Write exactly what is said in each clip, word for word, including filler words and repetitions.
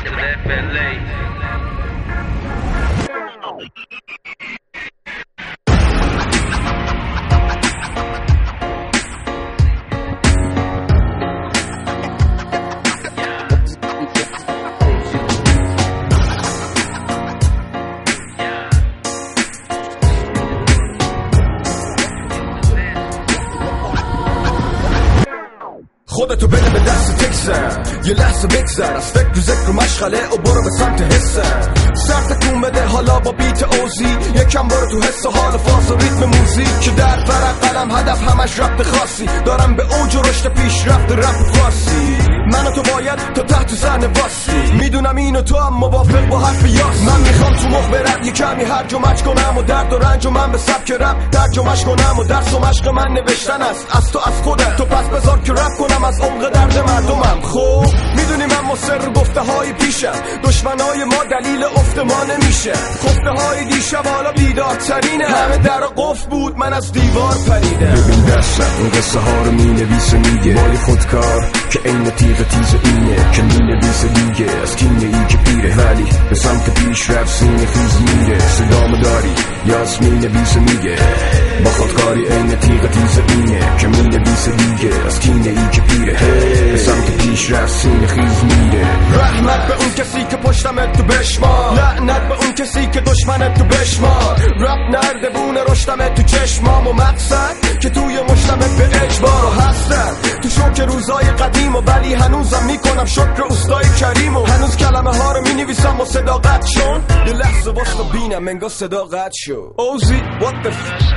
خودتو بده به دست تکسن، یه لحظه بگذر از فکر و ذکر و مشغله و برو به سمت حسن. سر تکون بده حالا با بیت اوزی، یکم برو تو حس و حال و فاز و ریتم موزیک که در فرق قلم هدف همش ربط خاصی دارم به اوج و رشد پیشرفت رپ فارسی. من و تو باید تا تحت صحنه واسی، میدونم اینو تو هم موافق با حرف یاس. من میخوام تو مخ برم یه کمی هرج و مج کنم و درد و رنج و من به سبک رپ ترجمه‌اش کنم و درس و مشق من نوشتن است از تو از خودت. تو پس بذار که رپ کنم از عمق درد مردمم. خب میدونی من مصر گفته های پیشم، دشمنای ما دلیل افت ما نمیشه. خفته های دیشب حالا بیدارترینه، همه در قفل بود من از دیوار پریدم. ببین دستم این قصه ها رو می نویسه میگه مال خودکار که این تیغ تیز اینه که می نویسه دیگه از کینه ای که پیره ولی به سمت پیش رفت سینه خیز میره. صدامو داری یاس می نویسه میگه با خودکاری این تیغ تیز اینه که می نویسه دیگه از کینه ای که پیره به سمت پیش رفت سینه خیز میره. رحمت به اون کسی که پشتمت تو بشمار، لعنت به اون کسی که دشمنت تو بشمار. رب نرده بونه رشتمت تو چشمام و مقصد که توی مشتمت به اجبار و هستن تو شوک روزای قدیم و ولی هنوزم میکنم شکر استای کریم و هنوز کلمه ها رو می نویسم و صداقت شون. یه لحظه واسه بینم انگار صداقت شو. اوزی what the f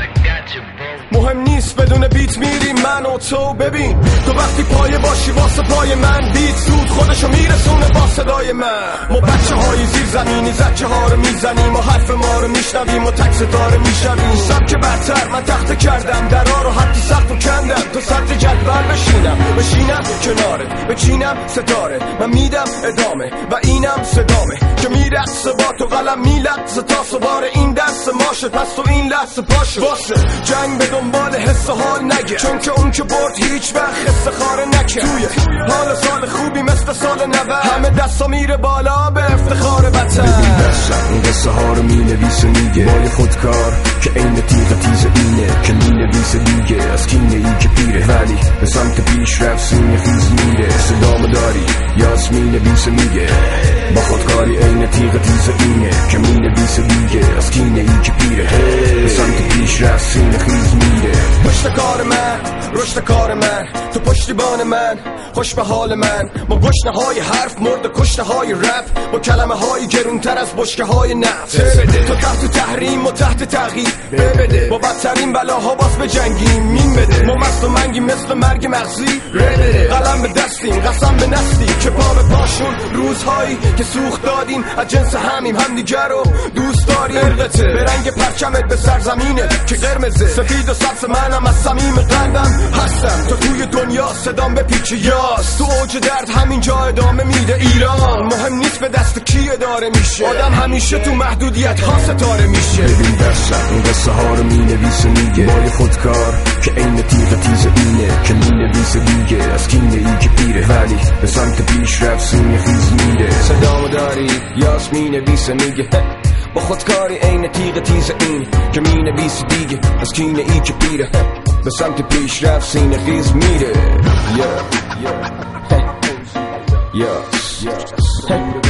مهم نیست بدون بیت میریم من و تو. ببین تو وقتی پایه باشی واسه پای من بیت زود خودشو میرسونه با صدای من. ما بچه های زیر زمینی زچه ها رو میزنیم و حرف ما رو میشنویم و تک ستاره میشویم. سبک برتر من تخته کردم درا رو حتی سخت و کندم تا سطح جدول بشینم بشینم کنارت بچینم ستاره. من میدم ادامه و اینم صدامه که میرقصه با تو قلم میلقصه تا سوار این درس ماشه. پس تو این لحظه پاشه واسه جنگ به دنبال حس حال نگه، چون که اون که برد هیچ وقت حس خاره نکه. توی حال سال خوبی مثل سال نود همه دستا میره بالا به افتخار وطن. ببین دستم این قصه ها رو می نویسه میگه مال خودکار که این تیغ تیز اینه که می نویسه دیگه از کینه ای که پیره ولی به سمت پیش رفت سینه خیز میره. صدامو داری یاس می نویسه میگه با خودکاری این تیغ تیز اینه که می نویسه دیگه از کینه ای که پیره به سمت پیش رفت سینه خیز میره. پشت کار من رشد کار من تو پشتیبان من خوش به حال من. با گشنه های حرف مرد کشته های رپ با کلمه های گرونتر از بشکه های نفت. تو تحت تحریم و تحت تغییر بده با بدترین بلاها باز به جنگیم مین بده. ما مست و منگی مثل مرگ مغزی قلم به دستیم قسم به نستی که پا به پاشون روزهایی که سوخت دادیم از جنس همیم همدیگر رو دوست داریم. ارقته به رنگ پرچمت به سرزمینه که قرمزه سفید و سبز منم از صمیم قلبم هستم. تو توی دنیا صدام به پیچ یاس تو اوج درد همینجا ادامه میده. ایران مهم نیست به دست کی اداره میشه، آدم همیشه تو محدودیت ها ستاره میشه. ببین دستم این قصه ها رو می نویسه میگه مال خودکار که این تیغ تیز اینه که می نویسه دیگه از کینه ای که پیره ولی به سمت پیش رفت سینه خیز میره. صدامو داری یاس می نویسه میگه با خودکاری این تیغ تیز این که می نویسه دیگه از کینه ای که پیره به سمت پیش رفت سینه خیز میره. yeah. yeah. yeah. yeah.